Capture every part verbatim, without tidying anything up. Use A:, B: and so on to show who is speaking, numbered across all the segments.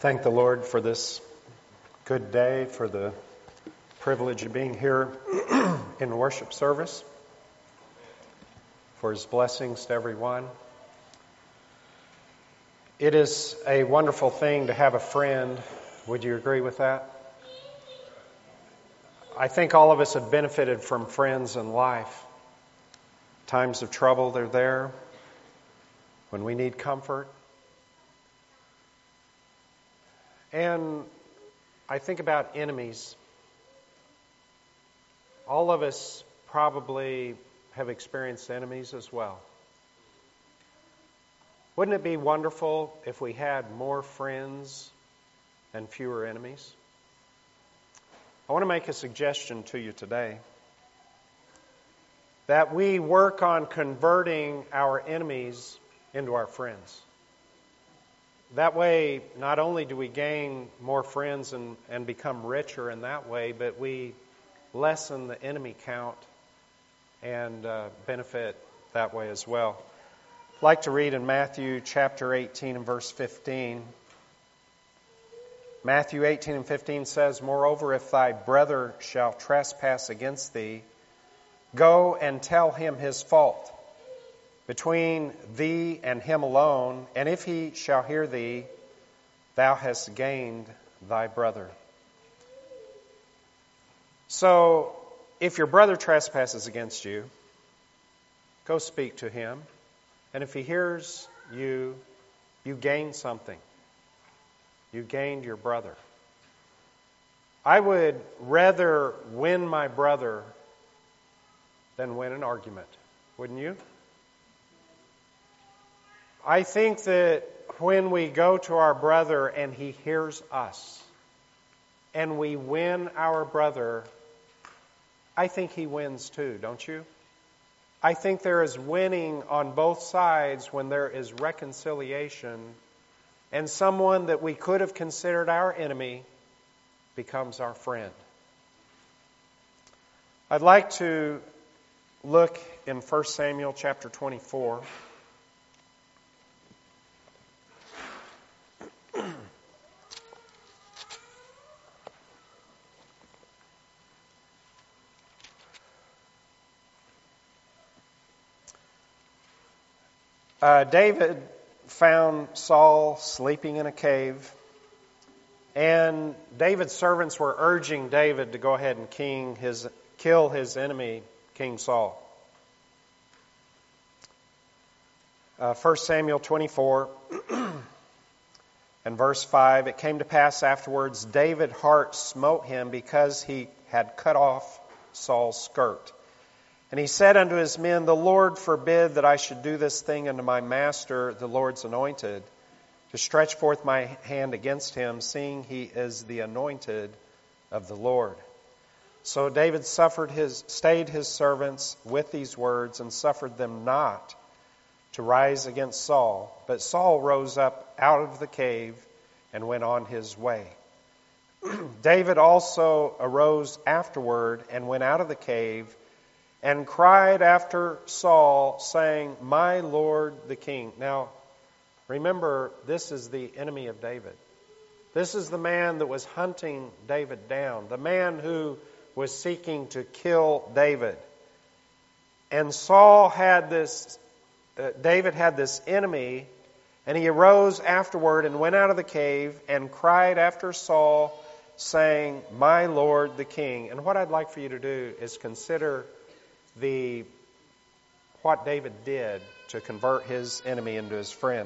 A: Thank the Lord for this good day, for the privilege of being here in worship service, for His blessings to everyone. It is a wonderful thing to have a friend. Would you agree with that? I think all of us have benefited from friends in life. Times of trouble, they're there. When we need comfort. And I think about enemies. All of us probably have experienced enemies as well. Wouldn't it be wonderful if we had more friends and fewer enemies? I want to make a suggestion to you today. That we work on converting our enemies into our friends. That way, not only do we gain more friends and, and become richer in that way, but we lessen the enemy count and uh, benefit that way as well. I'd like to read in Matthew chapter eighteen and verse fifteen. Matthew eighteen and fifteen says, "Moreover, if thy brother shall trespass against thee, go and tell him his fault between thee and him alone, and if he shall hear thee, thou hast gained thy brother." So, if your brother trespasses against you, go speak to him, and if he hears you, you gain something. You gained your brother. I would rather win my brother than win an argument, wouldn't you? I think that when we go to our brother and he hears us and we win our brother, I think he wins too, don't you? I think there is winning on both sides when there is reconciliation and someone that we could have considered our enemy becomes our friend. I'd like to look in First Samuel chapter twenty-four. Uh, David found Saul sleeping in a cave, and David's servants were urging David to go ahead and king his, kill his enemy, King Saul. Uh, First Samuel twenty-four and verse five, "It came to pass afterwards, David's heart smote him because he had cut off Saul's skirt. And he said unto his men, The Lord forbid that I should do this thing unto my master, the Lord's anointed, to stretch forth my hand against him, seeing he is the anointed of the Lord. So David suffered his, stayed his servants with these words, and suffered them not to rise against Saul. But Saul rose up out of the cave and went on his way. David also arose afterward and went out of the cave, and cried after Saul, saying, My Lord the king." Now, remember, this is the enemy of David. This is the man that was hunting David down. The man who was seeking to kill David. And Saul had this, uh, David had this enemy, and he arose afterward and went out of the cave and cried after Saul, saying, My Lord the king. And what I'd like for you to do is consider the what David did to convert his enemy into his friend.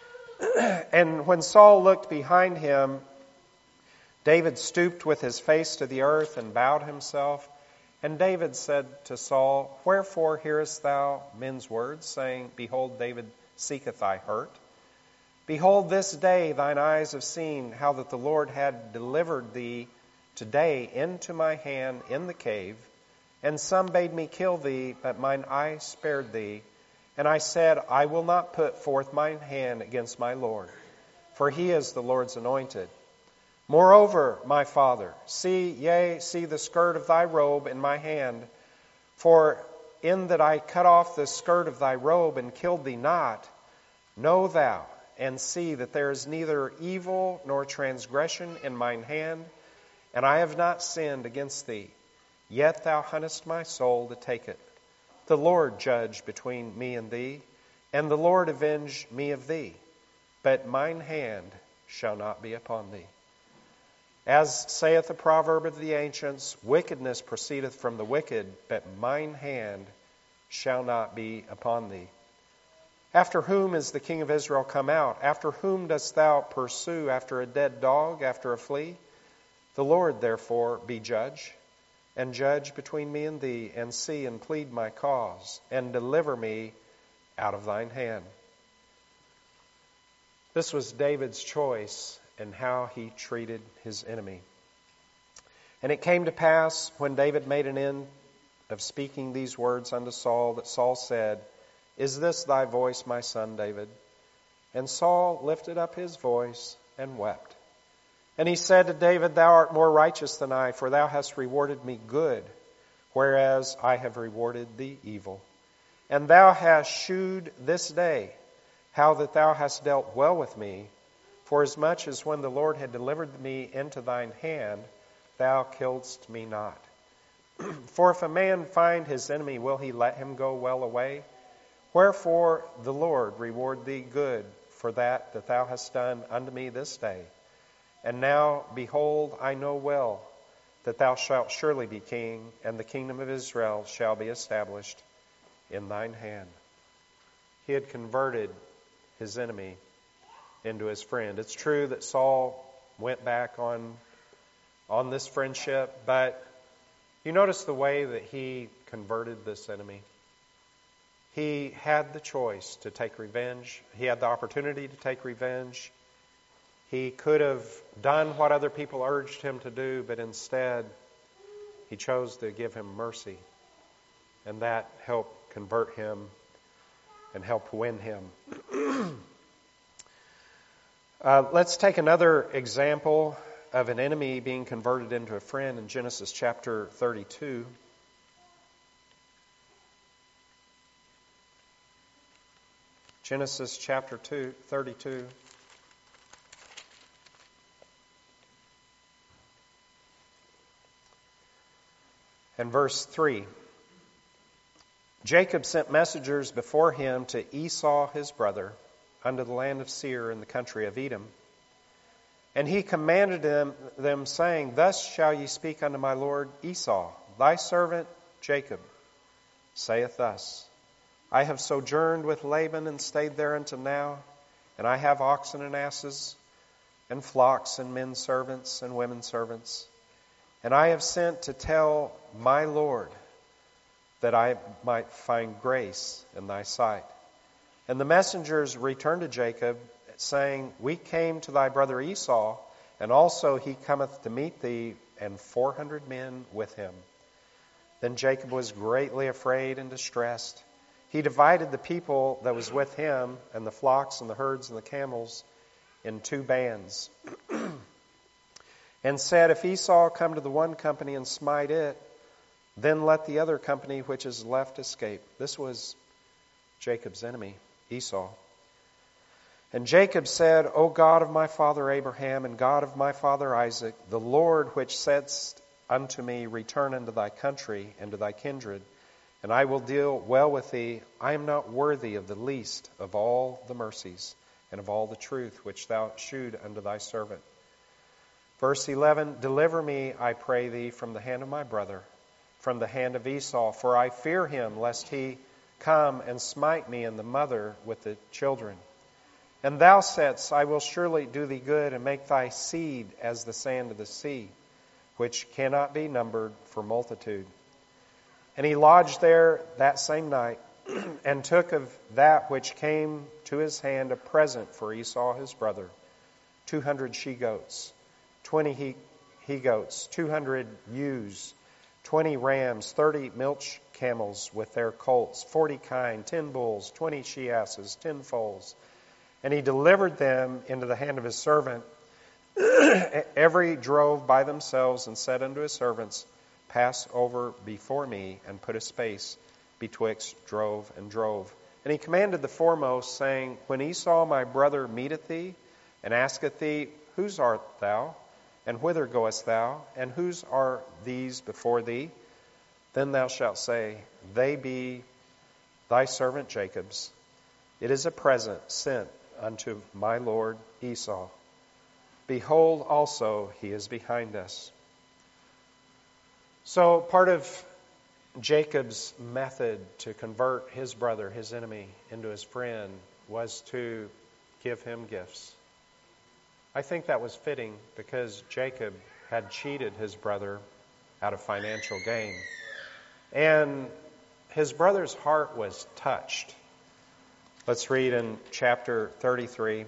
A: And when Saul looked behind him, David stooped with his face to the earth and bowed himself. And David said to Saul, Wherefore hearest thou men's words, saying, Behold, David seeketh thy hurt? Behold, this day thine eyes have seen how that the Lord had delivered thee today into my hand in the cave. And some bade me kill thee, but mine eye spared thee. And I said, I will not put forth mine hand against my Lord, for he is the Lord's anointed. Moreover, my father, see, yea, see the skirt of thy robe in my hand. For in that I cut off the skirt of thy robe and killed thee not, know thou, and see that there is neither evil nor transgression in mine hand, and I have not sinned against thee. Yet thou huntest my soul to take it. The Lord judge between me and thee, and the Lord avenge me of thee. But mine hand shall not be upon thee. As saith the proverb of the ancients, wickedness proceedeth from the wicked, but mine hand shall not be upon thee. After whom is the king of Israel come out? After whom dost thou pursue? After a dead dog, after a flea? The Lord, therefore, be judge, and judge between me and thee, and see and plead my cause, and deliver me out of thine hand. This was David's choice in how he treated his enemy. And it came to pass, when David made an end of speaking these words unto Saul, that Saul said, Is this thy voice, my son David? And Saul lifted up his voice and wept. And he said to David, Thou art more righteous than I, for thou hast rewarded me good, whereas I have rewarded thee evil. And thou hast shewed this day how that thou hast dealt well with me, forasmuch as when the Lord had delivered me into thine hand, thou killedst me not. For if a man find his enemy, will he let him go well away? Wherefore the Lord reward thee good for that that thou hast done unto me this day. And now, behold, I know well that thou shalt surely be king, and the kingdom of Israel shall be established in thine hand. He had converted his enemy into his friend. It's true that Saul went back on, on this friendship, but you notice the way that he converted this enemy. He had the choice to take revenge. He had the opportunity to take revenge. He could have done what other people urged him to do, but instead he chose to give him mercy. And that helped convert him and help win him. uh, let's take another example of an enemy being converted into a friend in Genesis chapter thirty-two. Genesis chapter two, thirty-two. And verse three. Jacob sent messengers before him to Esau his brother unto the land of Seir in the country of Edom. And he commanded them, them, saying, Thus shall ye speak unto my lord Esau, thy servant Jacob saith thus, I have sojourned with Laban and stayed there until now, and I have oxen and asses, and flocks and men servants and women servants. And I have sent to tell my Lord that I might find grace in thy sight. And the messengers returned to Jacob, saying, We came to thy brother Esau, and also he cometh to meet thee, and four hundred men with him. Then Jacob was greatly afraid and distressed. He divided the people that was with him, and the flocks and the herds and the camels, in two bands. And said, If Esau come to the one company and smite it, then let the other company which is left escape. This was Jacob's enemy, Esau. And Jacob said, O God of my father Abraham, and God of my father Isaac, the Lord which saidst unto me, Return unto thy country and to thy kindred, and I will deal well with thee. I am not worthy of the least of all the mercies and of all the truth which thou shewed unto thy servant. Verse eleven, Deliver me, I pray thee, from the hand of my brother, from the hand of Esau, for I fear him, lest he come and smite me and the mother with the children. And thou saidst, I will surely do thee good, and make thy seed as the sand of the sea, which cannot be numbered for multitude. And he lodged there that same night, and took of that which came to his hand a present for Esau his brother, two hundred she-goats, twenty he, he-goats, two hundred ewes, twenty rams, thirty milch camels with their colts, forty kine, ten bulls, twenty she-asses, ten foals. And he delivered them into the hand of his servant. Every drove by themselves, and said unto his servants, Pass over before me, and put a space betwixt drove and drove, And he commanded the foremost, saying, When Esau my brother meeteth thee, and asketh thee, Whose art thou? And whither goest thou? And whose are these before thee? Then thou shalt say, They be thy servant Jacob's. It is a present sent unto my lord Esau. Behold, also he is behind us. So part of Jacob's method to convert his brother, his enemy, into his friend was to give him gifts. I think that was fitting because Jacob had cheated his brother out of financial gain. And his brother's heart was touched. Let's read in chapter thirty-three.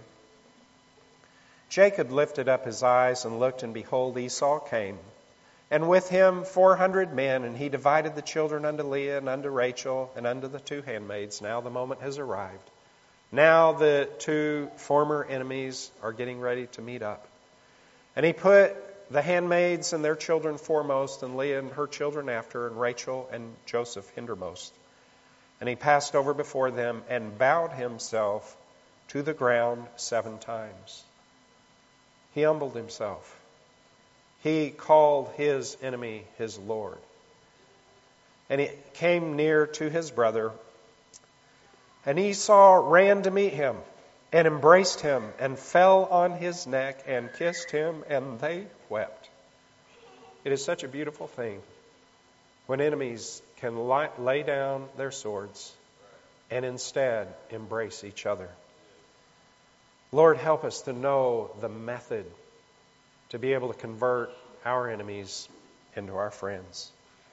A: Jacob lifted up his eyes and looked, and behold, Esau came, and with him four hundred men, and he divided the children unto Leah and unto Rachel and unto the two handmaids. Now the moment has arrived. Now the two former enemies are getting ready to meet up. And he put the handmaids and their children foremost, and Leah and her children after, and Rachel and Joseph hindermost. And he passed over before them and bowed himself to the ground seven times. He humbled himself. He called his enemy his Lord. And he came near to his brother. And Esau ran to meet him and embraced him and fell on his neck and kissed him, and they wept. It is such a beautiful thing when enemies can lay down their swords and instead embrace each other. Lord, help us to know the method to be able to convert our enemies into our friends.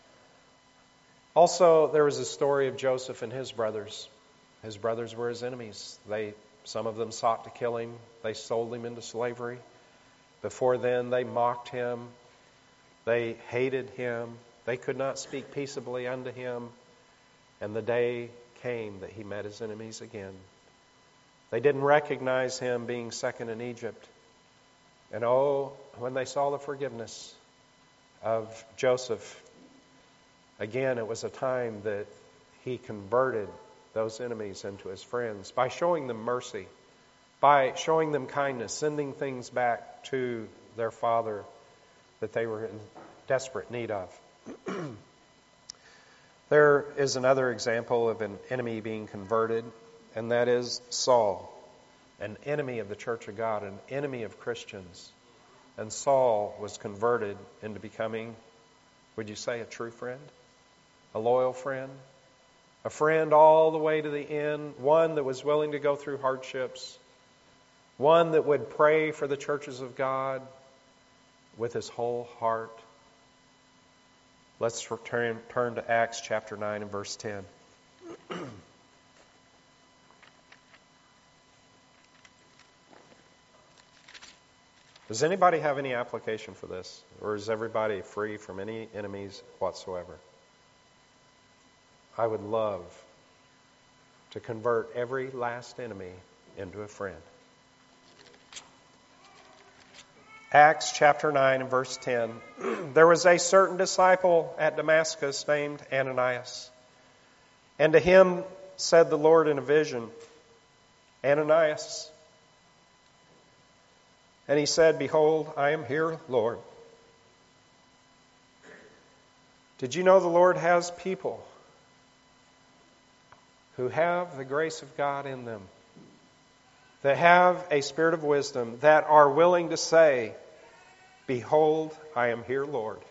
A: Also, there was a story of Joseph and his brothers. His brothers were his enemies. They, some of them sought to kill him. They sold him into slavery. Before then, they mocked him. They hated him. They could not speak peaceably unto him. And the day came that he met his enemies again. They didn't recognize him being second in Egypt. And oh, when they saw the forgiveness of Joseph, again, it was a time that he converted those enemies into his friends by showing them mercy, by showing them kindness, sending things back to their father that they were in desperate need of. There is another example of an enemy being converted, and that is Saul, an enemy of the church of God, an enemy of Christians. And Saul was converted into becoming, would you say, a true friend? A loyal friend? A friend all the way to the end, one that was willing to go through hardships, one that would pray for the churches of God with his whole heart. Let's return, turn to Acts chapter nine and verse ten. Does anybody have any application for this? Or is everybody free from any enemies whatsoever? I would love to convert every last enemy into a friend. Acts chapter nine and verse ten. There was a certain disciple at Damascus named Ananias. And to him said the Lord in a vision, Ananias. And he said, Behold, I am here, Lord. Did you know the Lord has people who have the grace of God in them, that have a spirit of wisdom, that are willing to say, Behold, I am here, Lord.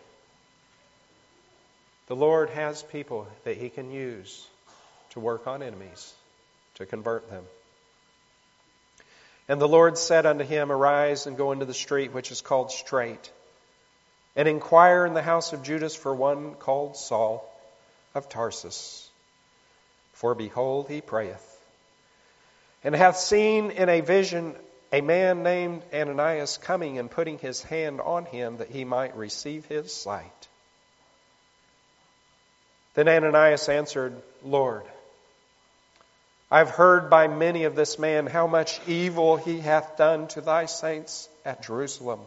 A: The Lord has people that He can use to work on enemies, to convert them. And the Lord said unto him, Arise and go into the street which is called Straight, and inquire in the house of Judas for one called Saul of Tarsus. For behold, he prayeth, and hath seen in a vision a man named Ananias coming and putting his hand on him that he might receive his sight. Then Ananias answered, Lord, I have heard by many of this man how much evil he hath done to thy saints at Jerusalem.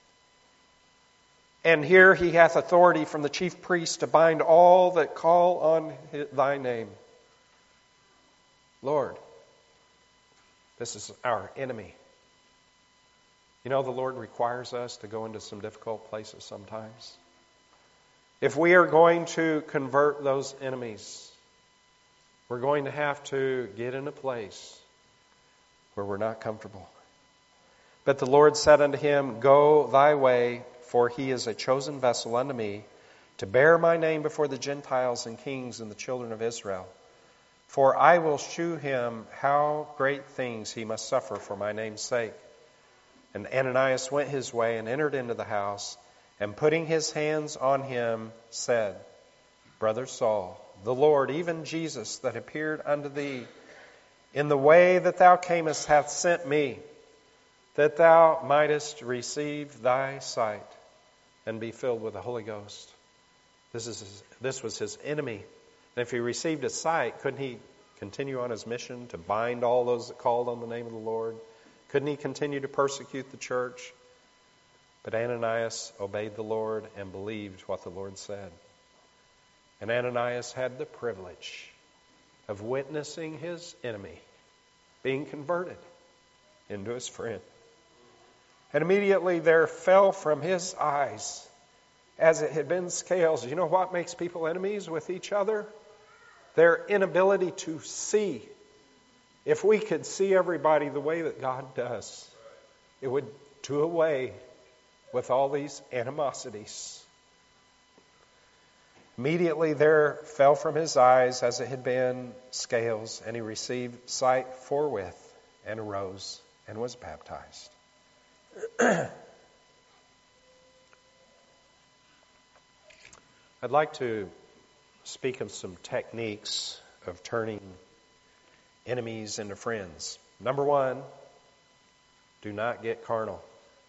A: And here he hath authority from the chief priest to bind all that call on thy name. Lord, this is our enemy. You know, the Lord requires us to go into some difficult places sometimes. If we are going to convert those enemies, we're going to have to get in a place where we're not comfortable. But the Lord said unto him, Go thy way, for he is a chosen vessel unto me, to bear my name before the Gentiles and kings and the children of Israel. For I will shew him how great things he must suffer for my name's sake. And Ananias went his way and entered into the house, and putting his hands on him, said, Brother Saul, the Lord, even Jesus, that appeared unto thee in the way that thou camest, hath sent me, that thou mightest receive thy sight and be filled with the Holy Ghost. This is his, this was his enemy. And if he received his sight, couldn't he continue on his mission to bind all those that called on the name of the Lord? Couldn't he continue to persecute the church? But Ananias obeyed the Lord and believed what the Lord said. And Ananias had the privilege of witnessing his enemy being converted into his friend. And immediately there fell from his eyes, as it had been scales. You know what makes people enemies with each other? Their inability to see. If we could see everybody the way that God does, it would do away with all these animosities. Immediately there fell from his eyes, as it had been, scales, and he received sight forthwith, and arose, and was baptized. I'd like to speak of some techniques of turning enemies into friends. Number one, do not get carnal.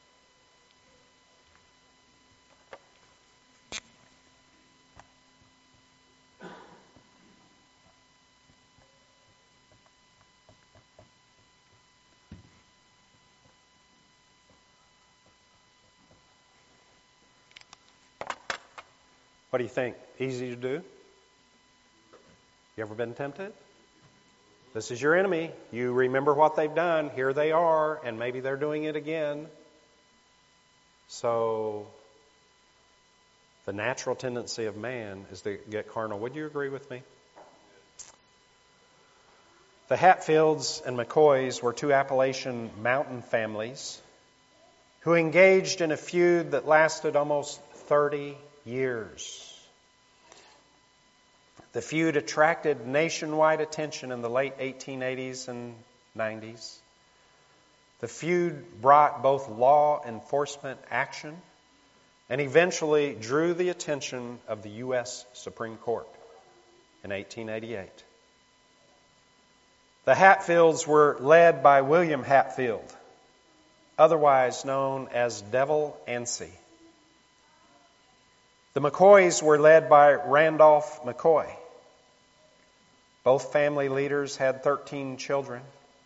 A: What do you think? Easy to do? You ever been tempted? This is your enemy. You remember what they've done. Here they are, and maybe they're doing it again. So, the natural tendency of man is to get carnal. Would you agree with me? The Hatfields and McCoys were two Appalachian mountain families who engaged in a feud that lasted almost thirty years. The feud attracted nationwide attention in the late eighteen eighties and nineties. The feud brought both law enforcement action and eventually drew the attention of the U S Supreme Court in eighteen eighty-eight. The Hatfields were led by William Hatfield, otherwise known as Devil Anse. The McCoys were led by Randolph McCoy. Both family leaders had thirteen children,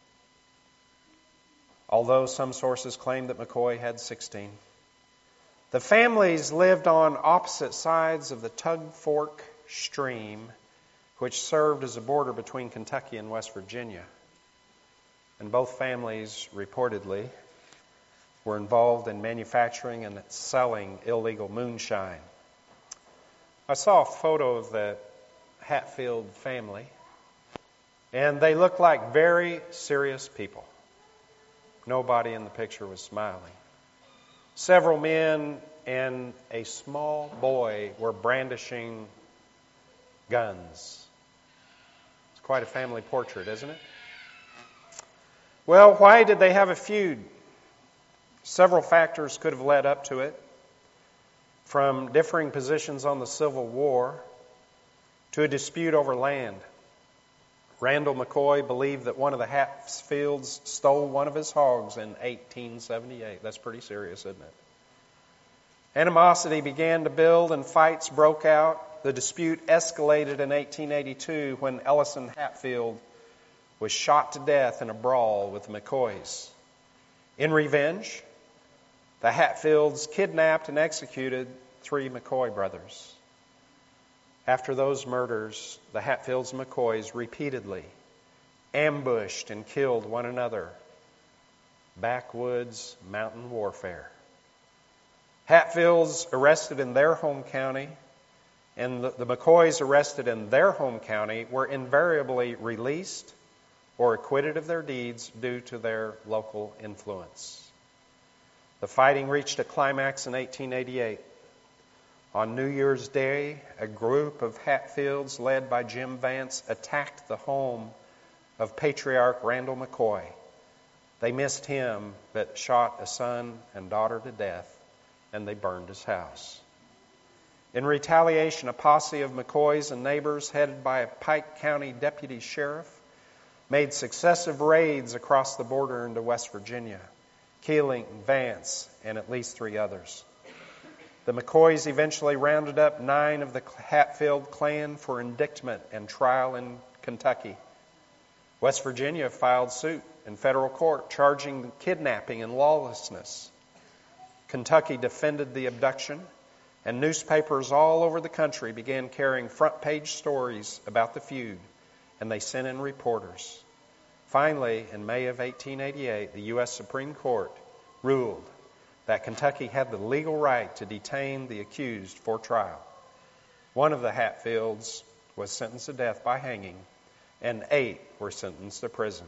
A: although some sources claim that McCoy had sixteen. The families lived on opposite sides of the Tug Fork Stream, which served as a border between Kentucky and West Virginia. And both families, reportedly, were involved in manufacturing and selling illegal moonshine. I saw a photo of the Hatfield family, and they looked like very serious people. Nobody in the picture was smiling. Several men and a small boy were brandishing guns. It's quite a family portrait, isn't it? Well, why did they have a feud? Several factors could have led up to it. From differing positions on the Civil War to a dispute over land. Randall McCoy believed that one of the Hatfields stole one of his hogs in eighteen seventy-eight. That's pretty serious, isn't it? Animosity began to build and fights broke out. The dispute escalated in eighteen eighty-two when Ellison Hatfield was shot to death in a brawl with the McCoys. In revenge, the Hatfields kidnapped and executed three McCoy brothers. After those murders, the Hatfields and McCoys repeatedly ambushed and killed one another. Backwoods mountain warfare. Hatfields arrested in their home county and the, the McCoys arrested in their home county were invariably released or acquitted of their deeds due to their local influence. The fighting reached a climax in eighteen eighty-eight. On New Year's Day, a group of Hatfields led by Jim Vance attacked the home of Patriarch Randall McCoy. They missed him, but shot a son and daughter to death, and they burned his house. In retaliation, a posse of McCoys and neighbors, headed by a Pike County deputy sheriff, made successive raids across the border into West Virginia, killing Vance and at least three others. The McCoys eventually rounded up nine of the Hatfield clan for indictment and trial in Kentucky. West Virginia filed suit in federal court charging kidnapping and lawlessness. Kentucky defended the abduction, and newspapers all over the country began carrying front-page stories about the feud, and they sent in reporters. Finally, in May of eighteen eighty-eight, the U S Supreme Court ruled that Kentucky had the legal right to detain the accused for trial. One of the Hatfields was sentenced to death by hanging, and eight were sentenced to prison.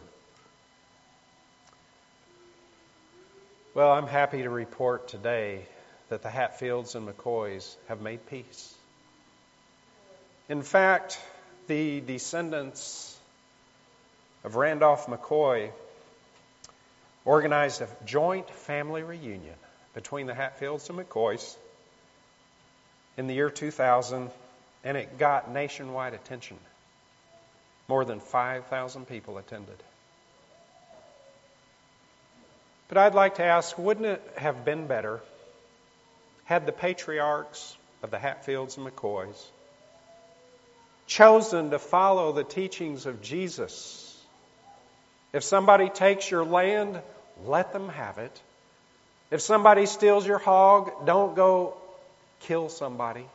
A: Well, I'm happy to report today that the Hatfields and McCoys have made peace. In fact, the descendants of Randolph McCoy organized a joint family reunion between the Hatfields and McCoys in the year two thousand, and it got nationwide attention. More than five thousand people attended. But I'd like to ask, wouldn't it have been better had the patriarchs of the Hatfields and McCoys chosen to follow the teachings of Jesus? If somebody takes your land, let them have it. If somebody steals your hog, don't go kill somebody.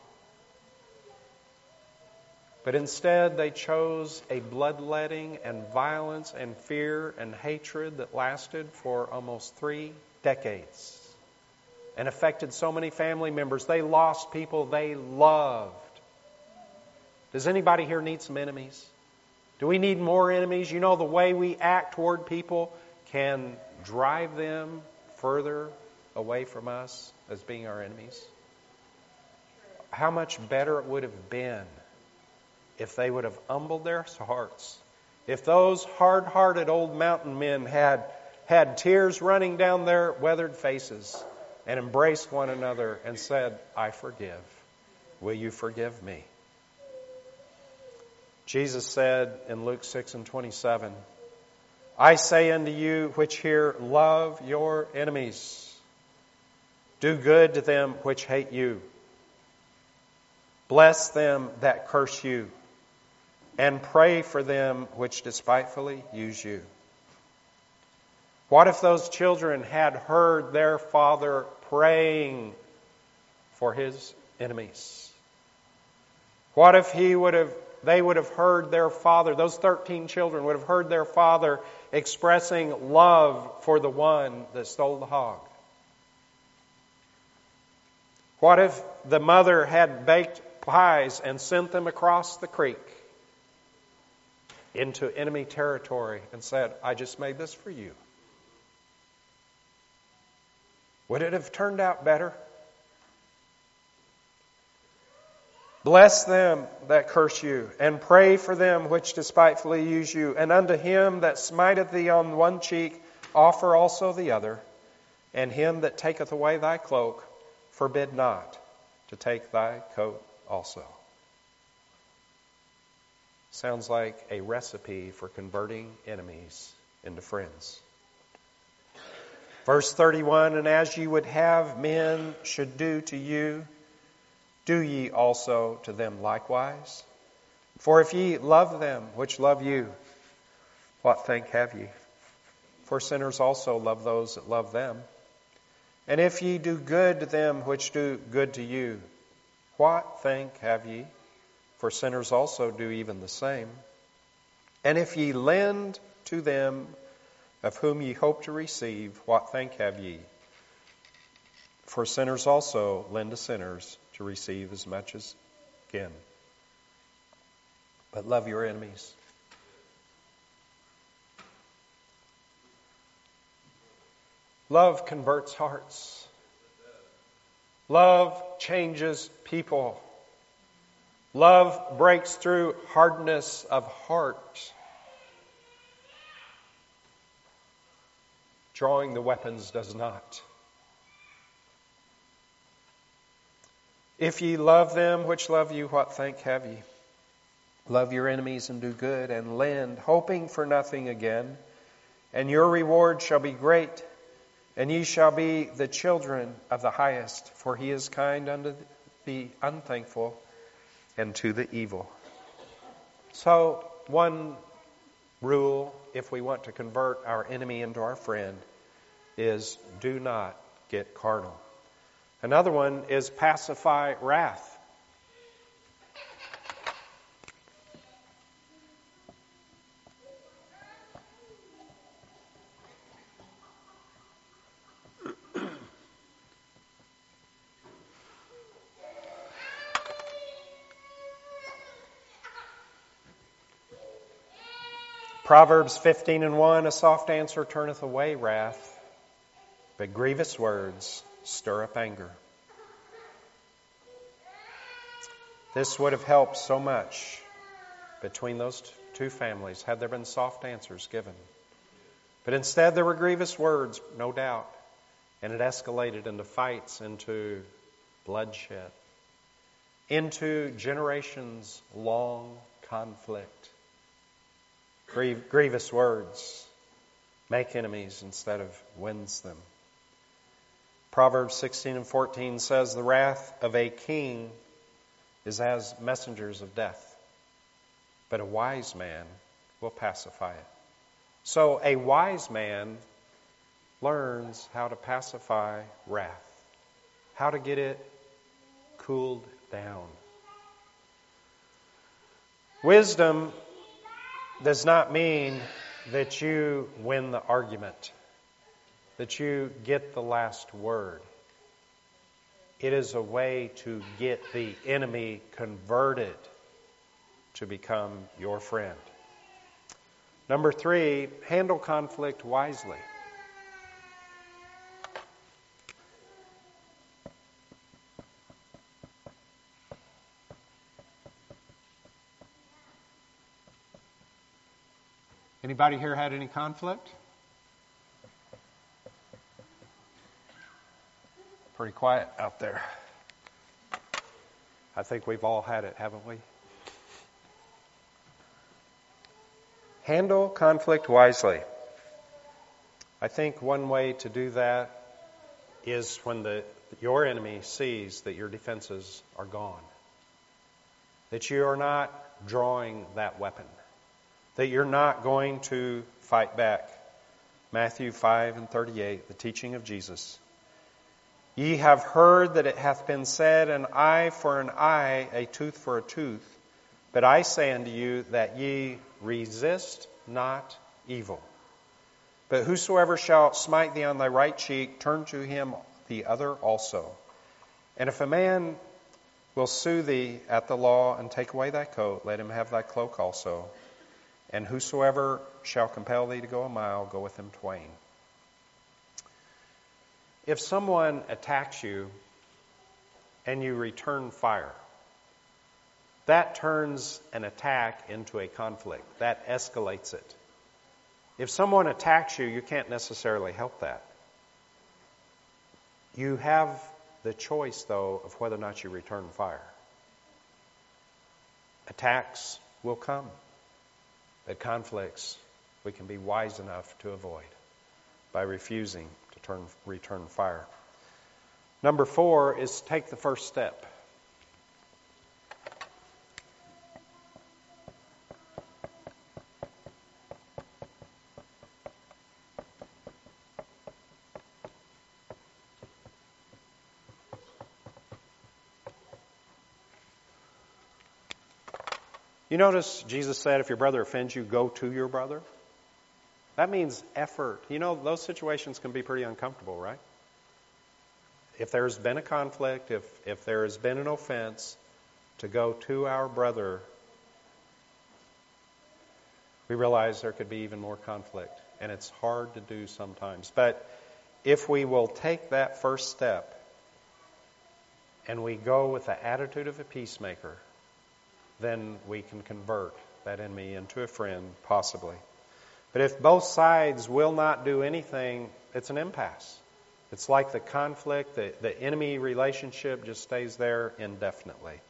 A: But instead, they chose a bloodletting and violence and fear and hatred that lasted for almost three decades and affected so many family members. They lost people they loved. Does anybody here need some enemies? Do we need more enemies? You know, the way we act toward people can drive them further away from us as being our enemies. How much better it would have been if they would have humbled their hearts. If those hard-hearted old mountain men had had tears running down their weathered faces and embraced one another and said, I forgive. Will you forgive me? Jesus said in Luke six and twenty-seven, I say unto you which hear, love your enemies. Do good to them which hate you. Bless them that curse you. And pray for them which despitefully use you. What if those children had heard their father praying for his enemies? What if he would have, they would have heard their father, those thirteen children would have heard their father expressing love for the one that stole the hog? What if the mother had baked pies and sent them across the creek into enemy territory and said, I just made this for you? Would it have turned out better? Bless them that curse you, and pray for them which despitefully use you. And unto him that smiteth thee on one cheek, offer also the other. And him that taketh away thy cloak, forbid not to take thy coat also. Sounds like a recipe for converting enemies into friends. Verse thirty-one, and as ye would have men should do to you, do ye also to them likewise. For if ye love them which love you, what thank have ye? For sinners also love those that love them. And if ye do good to them which do good to you, what thank have ye? For sinners also do even the same. And if ye lend to them of whom ye hope to receive, what thank have ye? For sinners also lend to sinners to receive as much as again. But love your enemies. Love converts hearts. Love changes people. Love breaks through hardness of heart. Drawing the weapons does not. If ye love them which love you, what thank have ye? Love your enemies and do good and lend, hoping for nothing again. And your reward shall be great, and ye shall be the children of the highest, for he is kind unto the unthankful and to the evil. So, one rule, if we want to convert our enemy into our friend, is do not get carnal. Another one is pacify wrath. Proverbs fifteen and one, a soft answer turneth away wrath, but grievous words stir up anger. This would have helped so much between those two families had there been soft answers given. But instead there were grievous words, no doubt, and it escalated into fights, into bloodshed, into generations-long conflict. Grievous words make enemies instead of wins them. Proverbs sixteen and fourteen says, the wrath of a king is as messengers of death, but a wise man will pacify it. So a wise man learns how to pacify wrath, how to get it cooled down. Wisdom does not mean that you win the argument, that you get the last word. It is a way to get the enemy converted to become your friend. Number three, handle conflict wisely. Anybody here had any conflict? Pretty quiet out there. I think we've all had it, haven't we? Handle conflict wisely. I think one way to do that is when the your enemy sees that your defenses are gone, that you are not drawing that weapon, that you're not going to fight back. Matthew five and thirty-eight, the teaching of Jesus. Ye have heard that it hath been said, an eye for an eye, a tooth for a tooth. But I say unto you that ye resist not evil. But whosoever shall smite thee on thy right cheek, turn to him the other also. And if a man will sue thee at the law and take away thy coat, let him have thy cloak also. And whosoever shall compel thee to go a mile, go with him twain. If someone attacks you and you return fire, that turns an attack into a conflict. That escalates it. If someone attacks you, you can't necessarily help that. You have the choice, though, of whether or not you return fire. Attacks will come, but conflicts we can be wise enough to avoid by refusing to turn, return fire. Number four is take the first step. You notice Jesus said, if your brother offends you, go to your brother. That means effort. You know, those situations can be pretty uncomfortable, right? If there's been a conflict, if, if there has been an offense, to go to our brother, we realize there could be even more conflict. And it's hard to do sometimes. But if we will take that first step and we go with the attitude of a peacemaker, then we can convert that enemy into a friend, possibly. But if both sides will not do anything, it's an impasse. It's like the conflict, the, the enemy relationship just stays there indefinitely.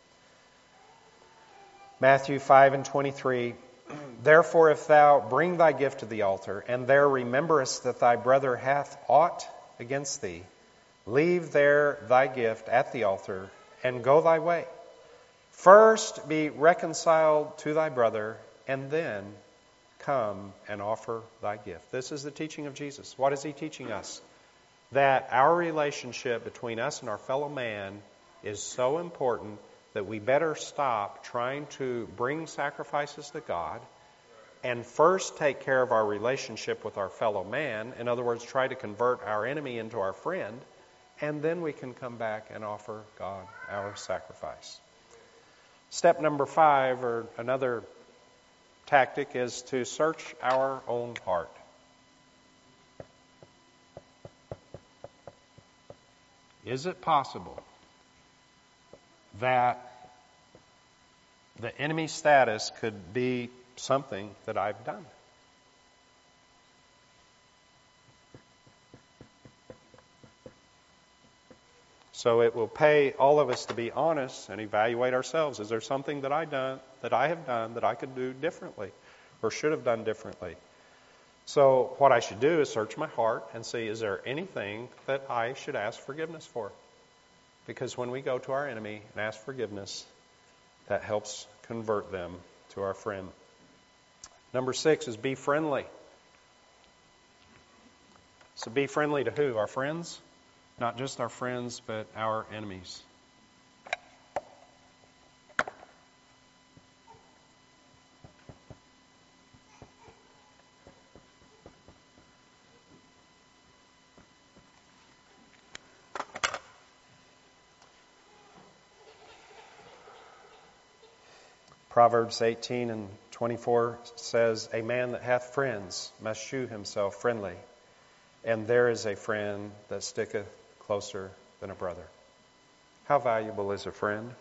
A: Matthew five and twenty-three, therefore if thou bring thy gift to the altar, and there rememberest that thy brother hath aught against thee, leave there thy gift at the altar, and go thy way. First be reconciled to thy brother, and then come and offer thy gift. This is the teaching of Jesus. What is he teaching us? That our relationship between us and our fellow man is so important that we better stop trying to bring sacrifices to God and first take care of our relationship with our fellow man. In other words, try to convert our enemy into our friend, and then we can come back and offer God our sacrifice. Step number five, or another tactic, is to search our own heart. Is it possible that the enemy status could be something that I've done? So it will pay all of us to be honest and evaluate ourselves. Is there something that I done that I have done that I could do differently or should have done differently? So what I should do is search my heart and see, is there anything that I should ask forgiveness for? Because when we go to our enemy and ask forgiveness, that helps convert them to our friend. Number six is be friendly. So be friendly to who? Our friends? Not just our friends, but our enemies. Proverbs eighteen and twenty-four says, a man that hath friends must shew himself friendly, and there is a friend that sticketh closer than a brother. How valuable is a friend?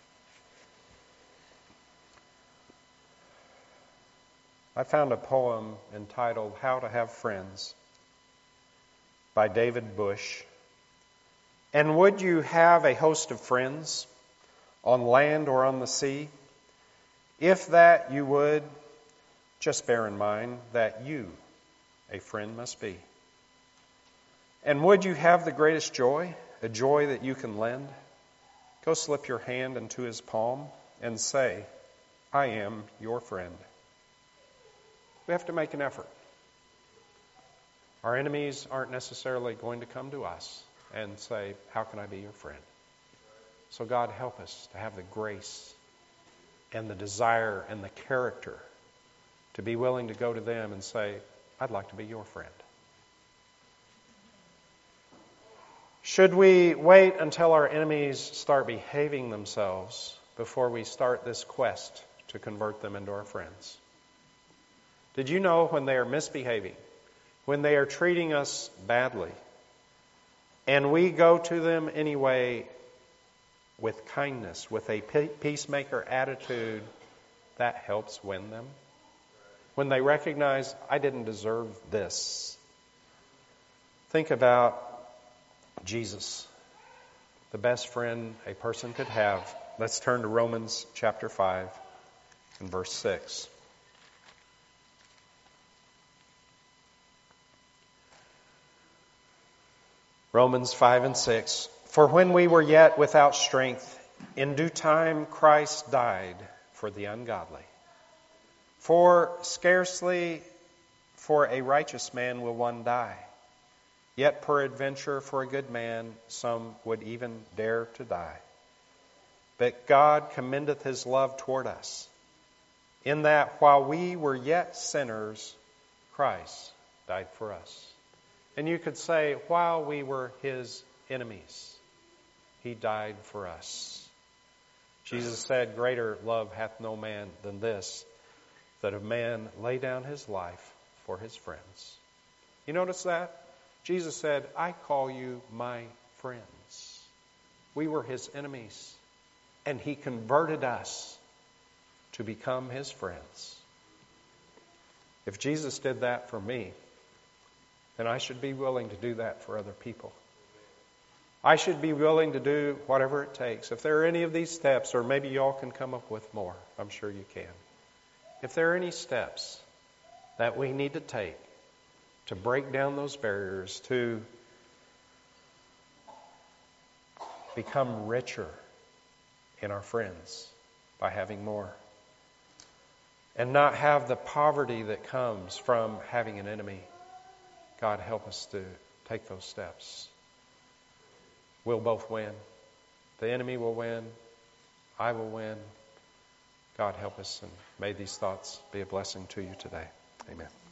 A: I found a poem entitled How to Have Friends by David Bush. And would you have a host of friends on land or on the sea? If that you would, just bear in mind that you a friend must be. And would you have the greatest joy, a joy that you can lend? Go slip your hand into his palm and say, I am your friend. We have to make an effort. Our enemies aren't necessarily going to come to us and say, how can I be your friend? So God, help us to have the grace and the desire and the character to be willing to go to them and say, I'd like to be your friend. Should we wait until our enemies start behaving themselves before we start this quest to convert them into our friends? Did you know when they are misbehaving, when they are treating us badly, and we go to them anyway with kindness, with a peacemaker attitude, that helps win them? When they recognize, I didn't deserve this. Think about Jesus, the best friend a person could have. Let's turn to Romans chapter five and verse six. Romans five and six. For when we were yet without strength, in due time Christ died for the ungodly. For scarcely for a righteous man will one die. Yet peradventure for a good man some would even dare to die. But God commendeth his love toward us, In that while we were yet sinners, Christ died for us. And you could say, while we were his enemies, he died for us. Jesus said, greater love hath no man than this, that a man lay down his life for his friends. You notice that? Jesus said, I call you my friends. We were his enemies, and he converted us to become his friends. If Jesus did that for me, then I should be willing to do that for other people. I should be willing to do whatever it takes. If there are any of these steps, or maybe y'all can come up with more, I'm sure you can. If there are any steps that we need to take to break down those barriers, to become richer in our friends by having more, and not have the poverty that comes from having an enemy, God help us to take those steps. We'll both win. The enemy will win. I will win. God help us, and may these thoughts be a blessing to you today. Amen.